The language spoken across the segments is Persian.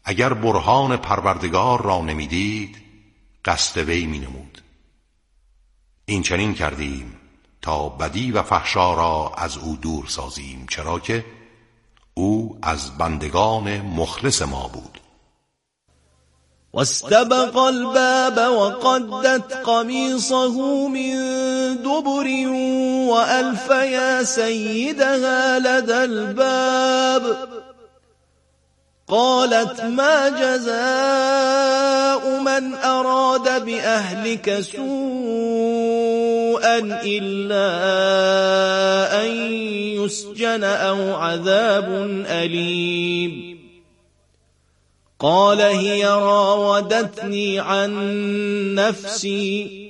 اگر برهان پروردگار را نمیدید قصد وی مینمود. این چنین کردیم تا بدی و فحشا را از او دور سازیم، چرا که او از بندگان مخلص ما بود. واستبق الباب وقدت قميصه من دبر وألف يا سيدها لدى الباب قالت ما جزاء من أراد بأهلك سوءا إلا أن يسجن أو عذاب أليم قال هي راودتني عن نفسي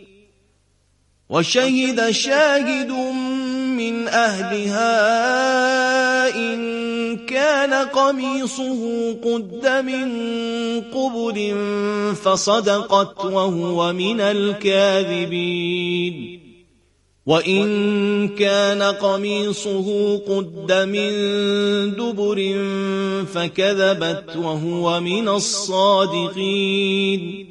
وشهد شاهد من أهلها إن كان قميصه قد من قبل فصدقت وهو من الكاذبين وَإِن كَانَ قَمِيصُهُ قُدَّ مِن دُبُرٍ فَكَذَبَتْ وَهُوَ مِنَ الصَّادِقِينَ.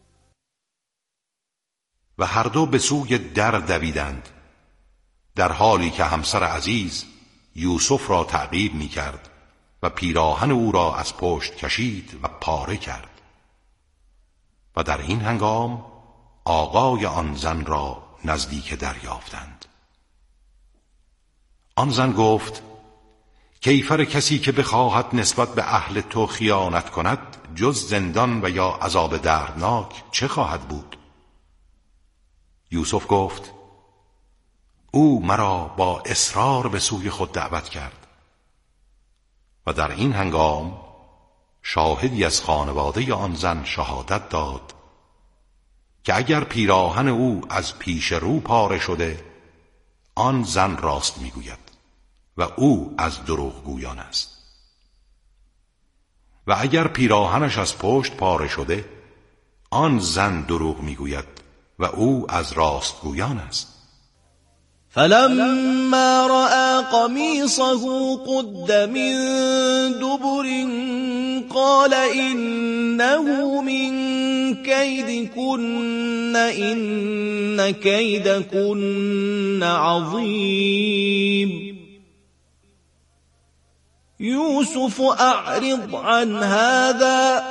و هر دو به سوی در دویدند، در حالی که همسر عزیز یوسف را تعقیب می کرد و پیراهن او را از پشت کشید و پاره کرد. و در این هنگام آقای آن زن را نزدیک در یافتند. آن زن گفت کیفر کسی که بخواهد نسبت به اهل تو خیانت کند جز زندان و یا عذاب دردناک چه خواهد بود؟ یوسف گفت او مرا با اصرار به سوی خود دعوت کرد. و در این هنگام شاهدی از خانواده آن زن شهادت داد که اگر پیراهن او از پیش رو پاره شده آن زن راست میگوید و او از دروغگویان است، و اگر پیراهنش از پشت پاره شده آن زن دروغ میگوید و او از راستگویان است. فلما رأى قميصه قد من دبر قال إنه من كيدكن إن كيدكن عظيم يوسف أعرض عن هذا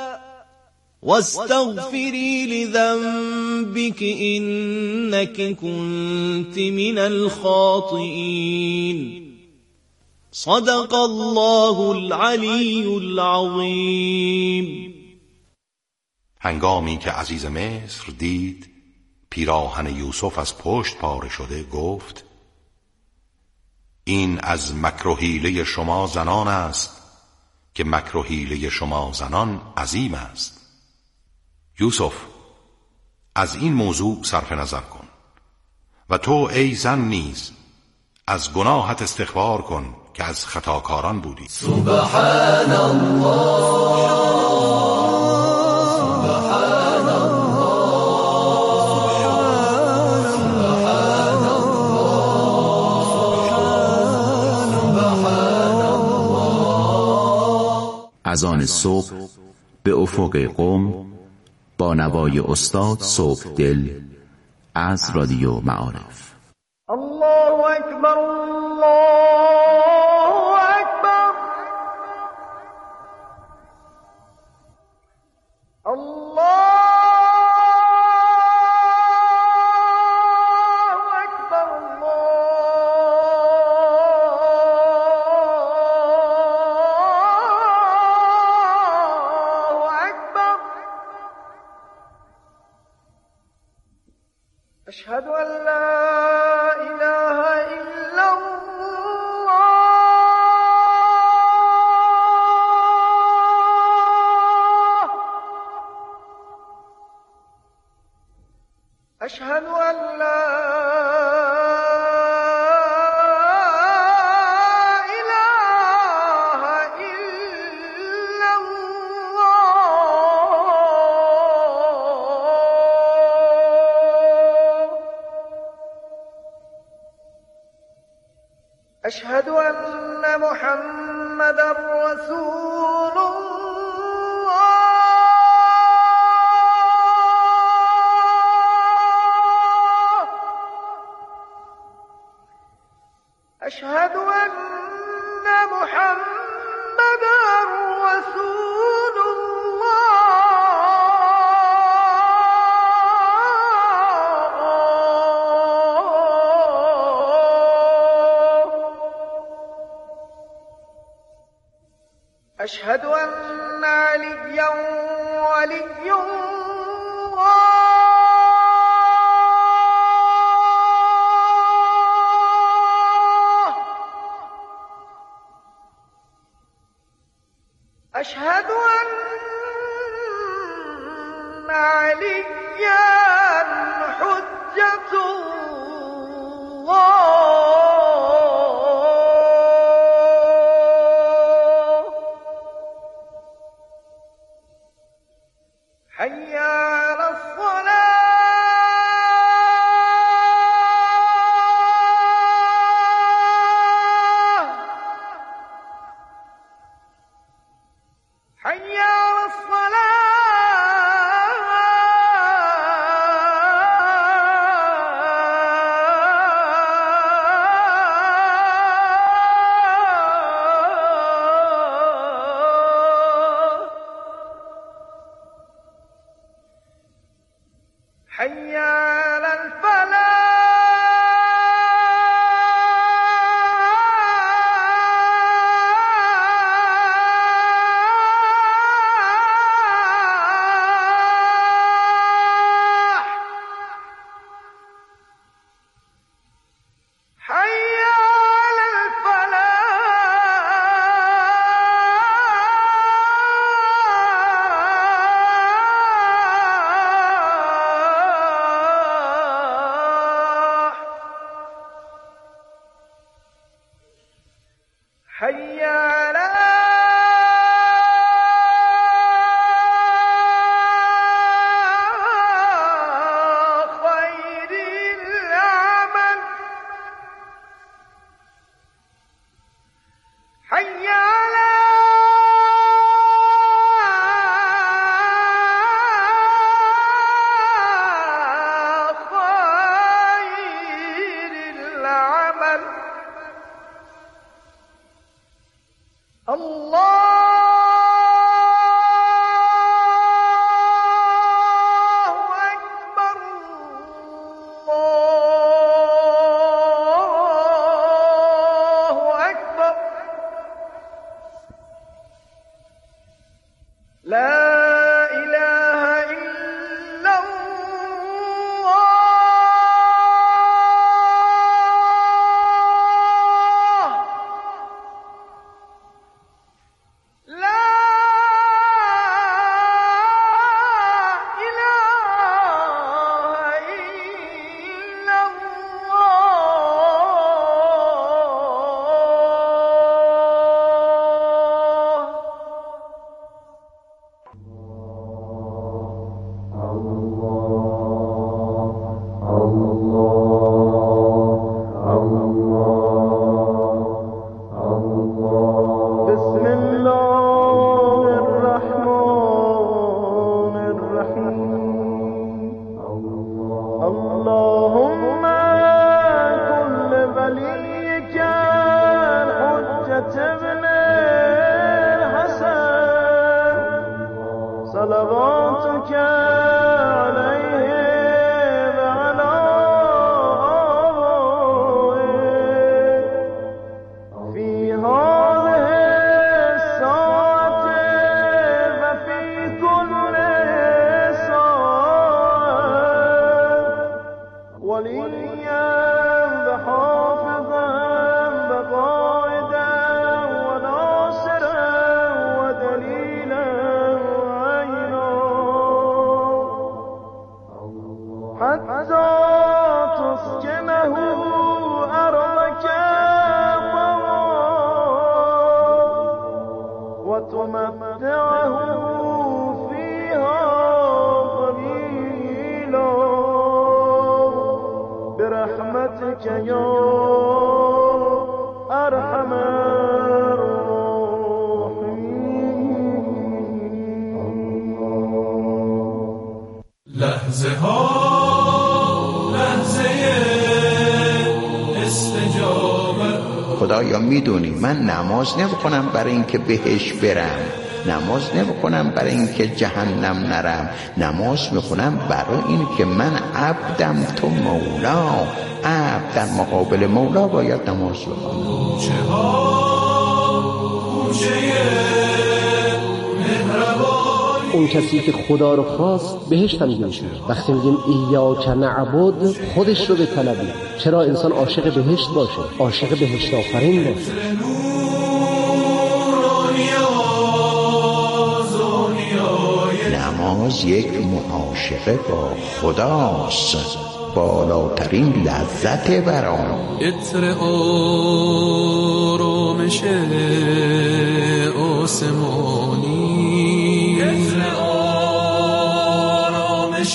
واستغفري لذنبك إنك كنت من الخاطئين. صدق الله العلی العظیم. هنگامی که عزیز مصر دید پیراهن یوسف از پشت پاره شده گفت این از مکر و حیله شما زنان است که مکر و حیله شما زنان عظیم است. یوسف از این موضوع صرف نظر کن و تو ای زن نیز از گناهت استغفار کن که از خطاکاران بودی. سبحان الله سبحان الله سبحان الله. اذان صبح به افق قم با نوای استاد صبحدل از رادیو معارف. الله اکبر الله اکبر الله أشهد أن لا إله إلا الله أشهد أن لا أشهد أن محمد رسول الله أشهد أن عليا ولي الله أشهد أن عليا حجة الله حي على الصلاة حي على حي على الفلاح حي على الفلاح حي على خير العمل حي على خير العمل الله أكبر الله أكبر لا إله إلا الله لا إله إلا بسم الله الرحمن الرحيم اللهم كن لوليك الحجة ابن الحسن صلواتك عليه وعلى آبائه في هذه الساعة وفي كل ساعة وليا وحافظا وقائدا وناصرا ودليلا وعينا حتى تسكنه أرضك وتمتعه فيها قليلا برحمتك يا أرحم الراحمين لحظه ها لحظه استجابت. خدایا میدونی من نماز نمیخونم برای اینکه بهش برم، نماز نمیخونم برای اینکه جهنم نرم، نماز میخونم برای اینکه من عبدم، تو مولا، عبد در مقابل مولا باید نماز بخونم. کوچه ها کوچه اون کسی که خدا رو خواست بهشت هم میشه. وقتی میگیم ایاک نعبد خودش رو بطلبی. چرا انسان عاشق بهشت باشه، عاشق بهشت آفرین باشه. نماز یک معاشقه با خداست، بالاترین لذت برام. عطر آرامش آسمانی، عطر آرامش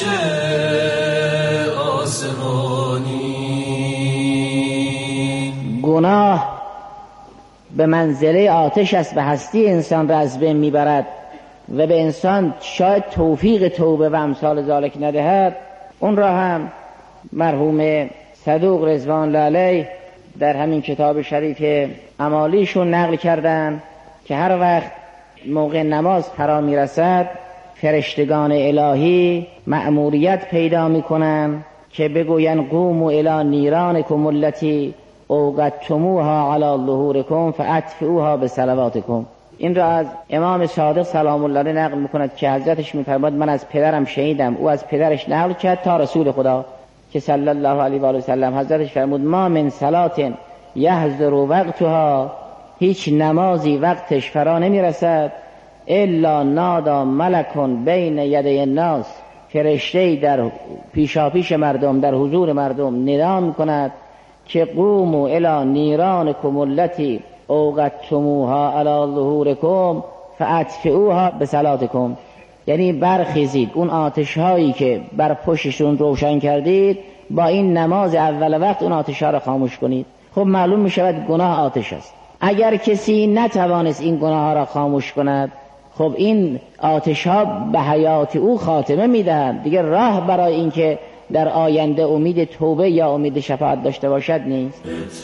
آسمانی. گناه به منزله آتش است، به هستی انسان را از بین میبرد و به انسان شاید توفیق توبه و امثال ذالک ندهد. اون را هم مرحوم صدوق رضوان الله علیه در همین کتاب شریف اعمالیشون نقل کردن که هر وقت موقع نماز فرا میرسد فرشتگان الهی مأموریت پیدا میکنن که بگوین قوموا الی نیرانکم التی اوقدتموها علی ظهورکم فاطفئوها بصلواتکم. این را از امام صادق سلام الله علیه نقل میکند که حضرتش میفرماید من از پدرم شنیدم، او از پدرش نقل کرد تا رسول خدا که صلی الله علیه و آله و سلم حضرتش فرمود ما من صلات یحضر وقتها، هیچ نمازی وقتش فرا نمیرسد الا نادا ملکون بین یدی الناس، فرشته‌ای در پیشاپیش مردم در حضور مردم ندا میکند که قوموا الی نیرانکم التی اوقدتموها علی ظهورکم فاطفئوها بصلاتکم، یعنی برخیزید اون آتش هایی که بر پشتشون روشن کردید با این نماز اول وقت اون آتش ها را خاموش کنید. خب معلوم می شود گناه آتش است. اگر کسی نتوانست این گناه ها را خاموش کند، خب این آتش ها به حیات او خاتمه میدهند، دیگر راه برای این که در آینده امید توبه یا امید شفاعت داشته باشد نیست.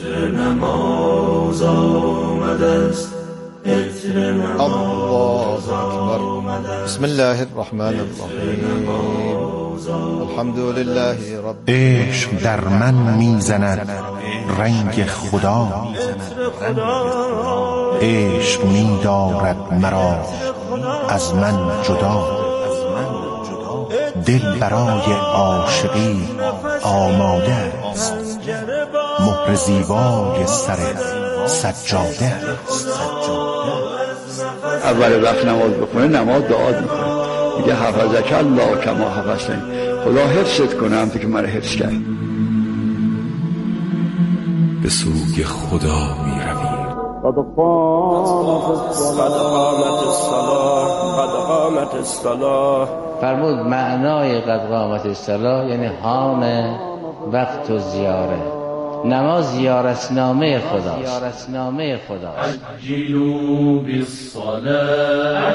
نماز آمده است، الله اکبر. بسم الله الرحمن الرحیم. الحمد لله رب. عشق در من میزند رنگ خدا، عشق می‌دارد مرا از من جدا، دل برای عاشقی آماده است، مهر زیبای سر سجاده است. اول وقت نماز بخونه نماز دعا میکنه، میگه حفظک الله کما حفظتنی، خدا حفظت کنه همونطور که من حفظ کرد. به سوی خدا میرویم. قد قامت الصلاة. فرمود معنای قد قامت الصلاة یعنی حان وقت و زیاره. نماز زیارتنامه خداست. عجلوا بالصلاة.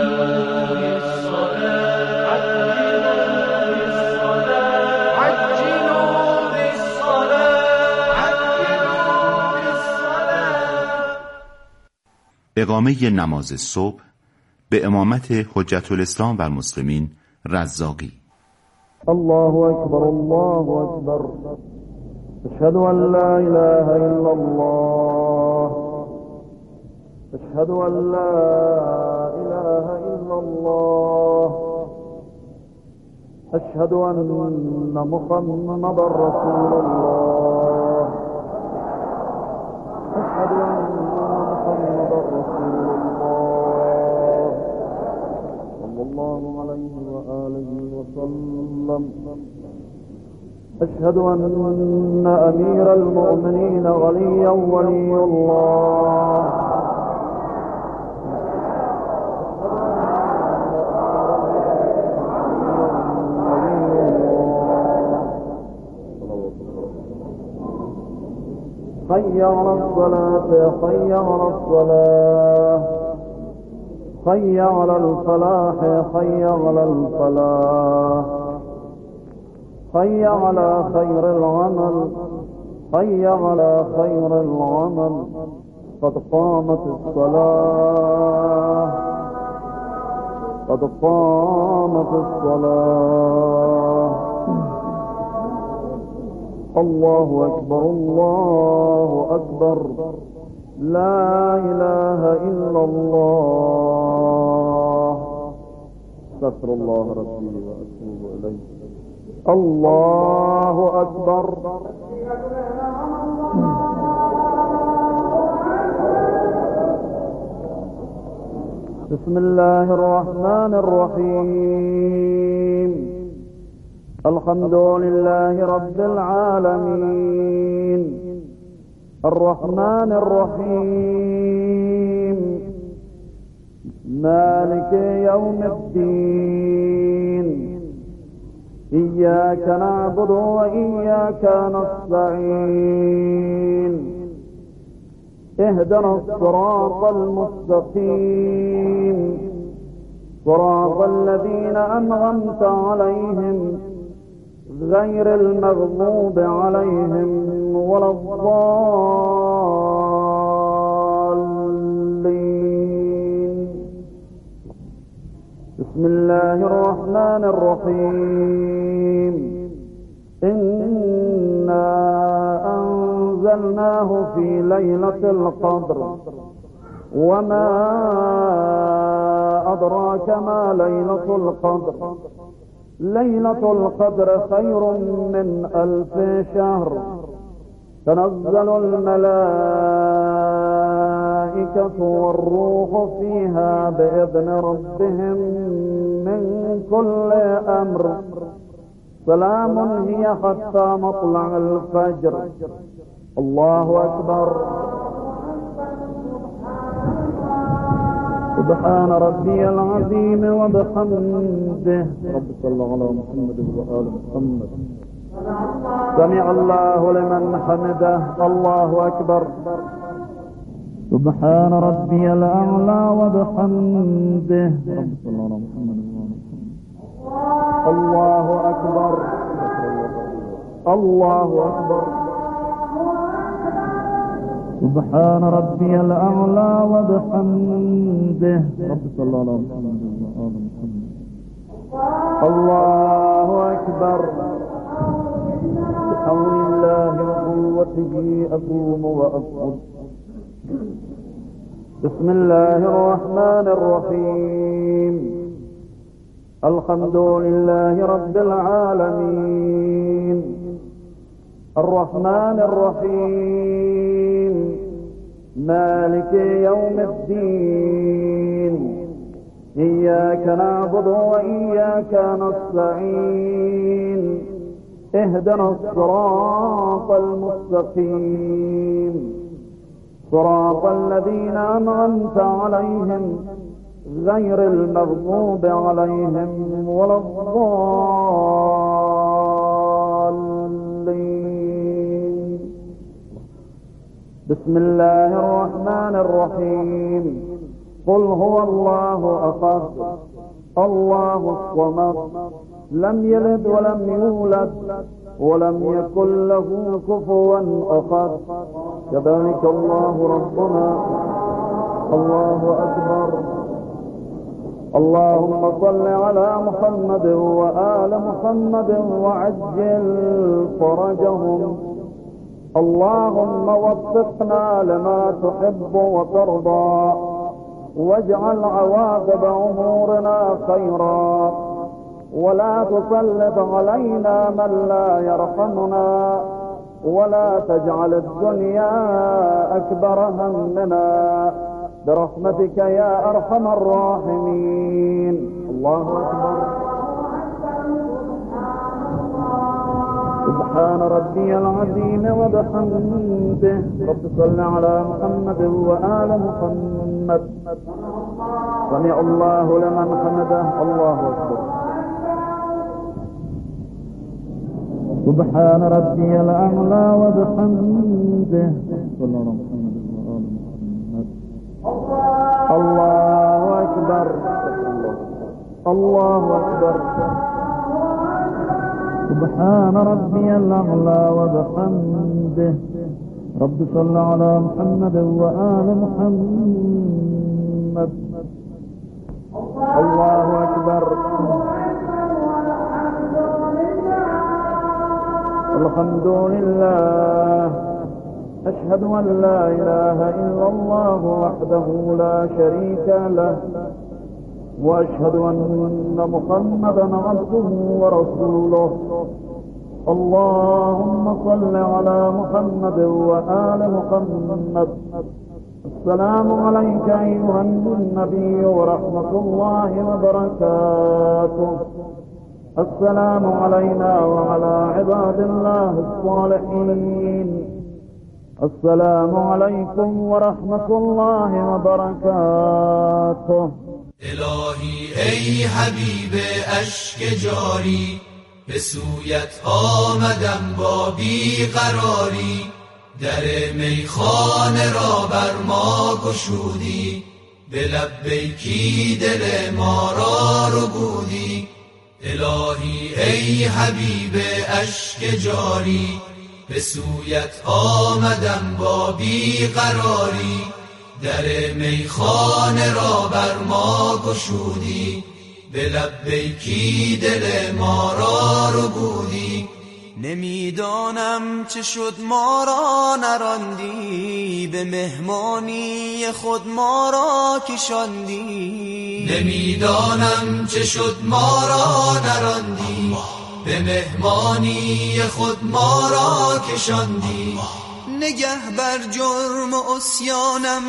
اقامه نماز صبح به امامت حجت الاسلام و المسلمین رزاقی. الله اکبر الله اکبر. اشهد ان لا اله الا الله. اشهد ان لا اله الا الله. اشهد ان محمد رسول الله. اشهد ان محمد رسول الله صلی الله علیه و آله و سلم. اشهد ان امیر المؤمنین علی ولی الله. حي على الصلاة، حي على الصلاة، حي على الفلاح، حي على الفلاح، حي على خير العمل، حي على خير العمل. قد قامت الصلاة، قد قامت الصلاة. الله أكبر الله أكبر. لا إله إلا الله. أستغفر الله ربي وأتوب إليه. الله أكبر. بسم الله الرحمن الرحيم. الحمد لله رب العالمين الرحمن الرحيم مالك يوم الدين إياك نعبد وإياك نستعين اهدنا الصراط المستقيم صراط الذين أنعمت عليهم غير المغضوب عليهم ولا الضالين. بسم الله الرحمن الرحيم. إنا أنزلناه في ليلة القدر وما أدراك ما ليلة القدر. ليلة القدر خير من 1000 شهر. تنزل الملائكة والروح فيها بإذن ربهم من كل أمر. سلام هي حتى مطلع الفجر. الله أكبر. سبحان ربي العظيم وبحمده. رب صل على محمد وآل محمد. سمع الله لمن حمده. الله أكبر. سبحان ربي الأعلى وبحمده. رب صل على محمد وآل محمد. الله أكبر. الله أكبر. سبحان ربي الأعلى وبحمده. رب صل على محمد وآل محمد. الله أكبر. بحول الله وقوته أقوم وأسجد. بسم الله الرحمن الرحيم. الحمد لله رب العالمين الرحمن الرحيم مالك يوم الدين إياك نعبد وإياك نستعين اهدنا الصراط المستقيم صراط الذين أنعمت عليهم غير المغضوب عليهم ولا الضالين. بسم الله الرحمن الرحيم. قل هو الله أحد الله الصمد لم يلد ولم يولد ولم يكن له كفوا أحد. كذلك الله ربنا. الله أكبر. اللهم صل على محمد وآل محمد وعجل فرجهم. اللهم وفقنا لما تحب وترضى واجعل عواقب أمورنا خيرا ولا تسلط علينا من لا يرحمنا ولا تجعل الدنيا أكبر همنا برحمتك يا أرحم الراحمين. الله أكبر. سبحان ربي العظيم وبحمده. رب صل على محمد وآل محمد. سمع الله لمن حمده. الله أكبر. سبحان ربي الأعلى وبحمده. صلى الله على محمد وآل محمد. الله أكبر. الله أكبر. سبحان ربي الأعلى وبحمده. رب صل على محمد وآل محمد. الله أكبر. الحمد لله. أشهد أن لا إله إلا الله وحده لا شريك له وأشهد أن محمدا عبده ورسوله. اللهم صل على محمد وآل محمد. السلام عليك أيها النبي ورحمة الله وبركاته. السلام علينا وعلى عباد الله الصالحين. السلام عليكم ورحمة الله وبركاته. الهی ای حبیب اشک جاری، به سویت آمدم با بیقراری. در میخانه را بر ما گشودی، به لبیکی دل ما را ربودی. الهی ای حبیب اشک جاری، به سویت آمدم با بیقراری. در میخانه را بر ما گشودی، به لبیکی دل ما را ربودی. نمیدانم چه شد ما را نراندی، به مهمانی خود ما را کشاندی. نمیدانم چه شد ما را نراندی، به مهمانی خود ما را کشاندی. نگه بر جرم و عصیانم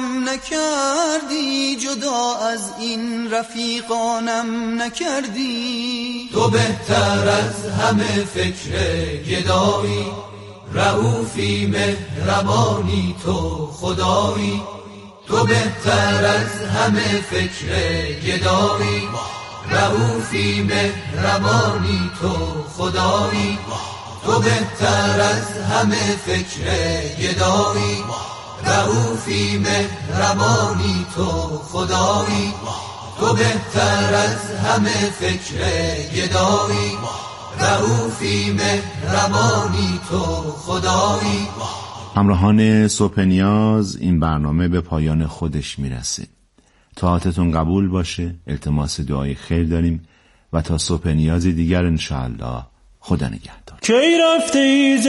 نکردی، جدا از این رفیقانم نکردی. تو بهتر از همه فکر گدایی، رؤوفی مهربانی تو خدایی. تو بهتر از همه فکر گدایی، رؤوفی مهربانی تو خدایی. تو بهتر از همه فکر گدایی، رؤوفی مهربانی تو خدایی. تو بهتر از همه فکر گدایی، رؤوفی مهربانی تو خدایی. همراهان صبح نیاز، این برنامه به پایان خودش میرسه. طاعتتون قبول باشه. التماس دعای خیر داریم و تا صبح نیاز دیگر انشاءالله خدا نگهدار. کی رفتی ز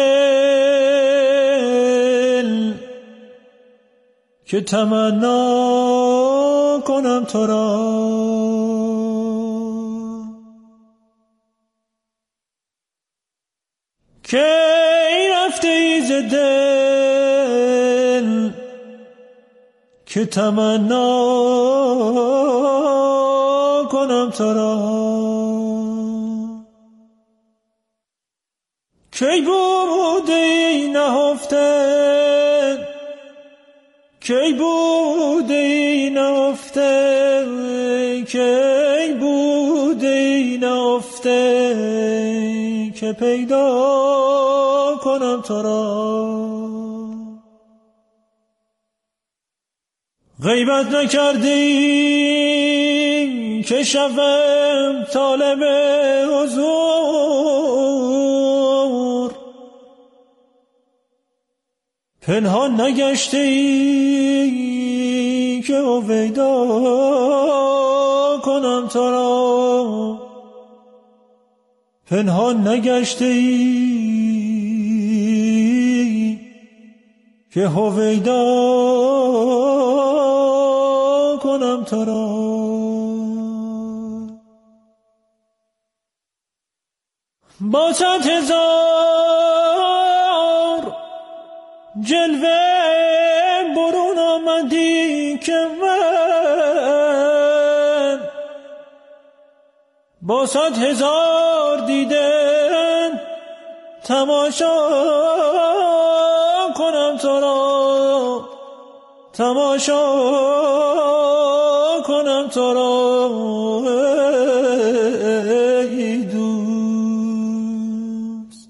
دل که تمنا کنم تو را، کی رفتی ز دل که تمنا کنم تو را. کی بودی نهفته، کی بودی نهفته، کی بودی نهفته که پیدا کنم تو را. غیبت نکردی که شوم طالب حضور، پنهان نگشتی که هویدا کنم تو را. پنهان نگشتی که هویدا کنم تو را. با 100,000 جلوه برون آمدی که من با 100,000 دیدن تماشا کنم تو را، تماشا کنم تو را. ای دوست،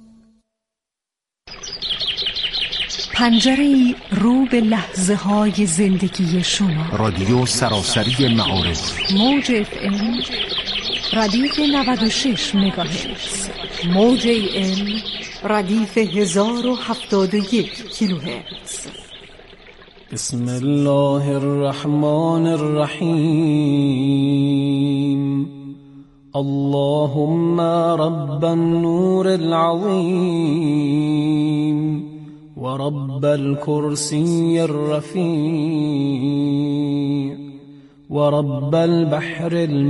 پنجره‌ای رو به لحظه های زندگی شما. رادیو سراسری معارف، موج FM ردیف 96 مگاهرتز، موج AM ردیف 1071 کیلوهرتز. بسم الله الرحمن الرحیم. اللهم رب النور العظیم ورب الكرسي الرفيع ورب البحر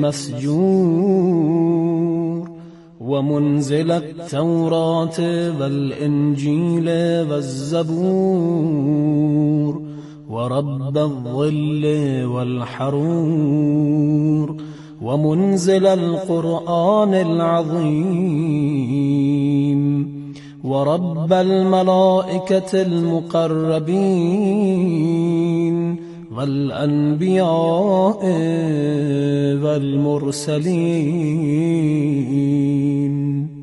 المسجور ومنزل التوراة والإنجيل والزبور ورب الظل والحرور ومنزل القرآن العظيم ورب الملائكة المقربين والأنبياء والمرسلين.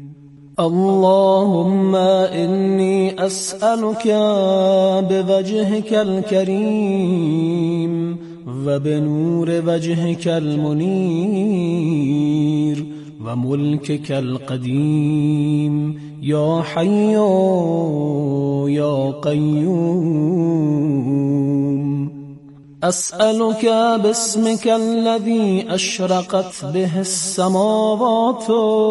اللهم إني أسألك بوجهك الكريم وبنور وجهك المنير وملكك القديم يا حي يا قيوم، أسألك باسمك الذي أشرقت به السماوات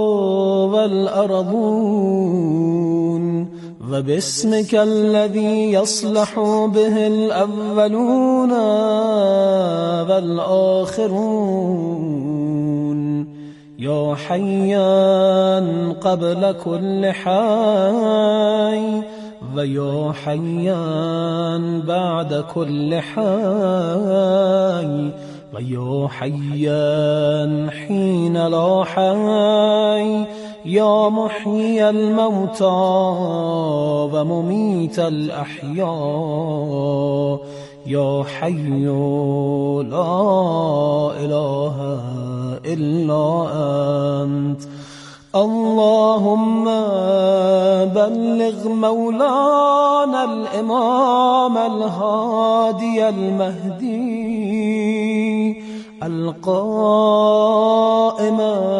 والأرضون وباسمك الذي يصلح به الأولون والآخرون يا حيان قبل كل حي ويا حيان بعد كل حي ويا حيان حين لا حي يا محيي الموتى ومميت الأحياء يا حي لا إله إلا أنت. اللهم بلغ مولانا الإمام الهادي المهدي القائم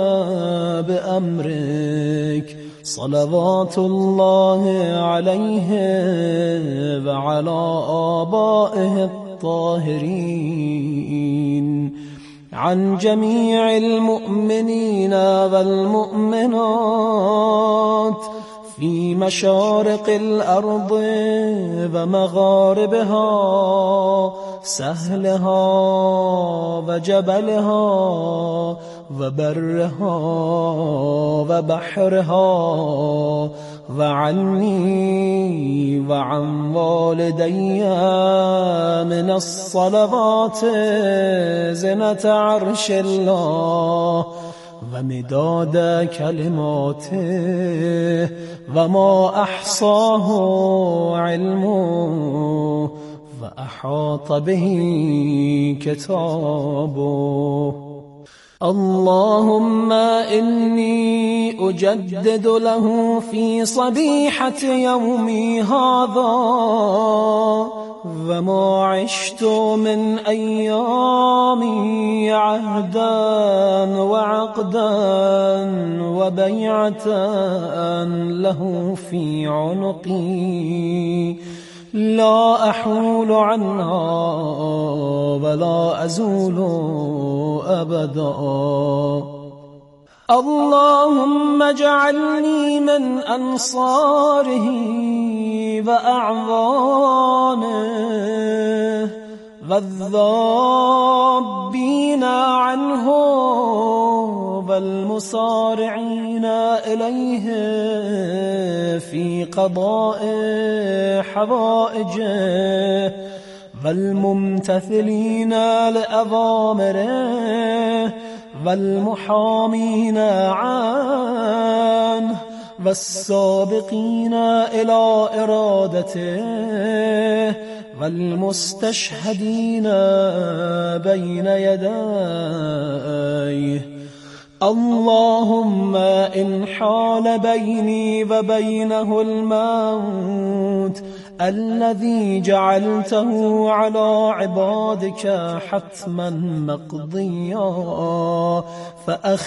بأمرك صلوات الله عليه وعلى آبائه الطاهرين، عن جميع المؤمنين والمؤمنات في مشارق الأرض ومغاربها، سهلها وجبلها وبرها وبحرها، وعني وعن والدي من الصلوات زنة عرش الله ومداد كلماته وما أحصاه علمه وأحاط به كتابه. اللهم إني أجدد له في صبيحة يومي هذا وما عشت من أيامي عهدا وعقدا وبيعة له في عنقي لا أحول عنها ولا أزول أبدا. اللهم اجعلني من أنصاره وأعوانه والذابين عنه والمسارعين إليه في قضاء حوائجه والممتثلين لأوامره والمحامين عنه والسابقين إلى إرادته والمستشهدين بين يديه. اللهم إن حال بيني وبينه الموت الذي جعلته على عبادك حتما مقضيا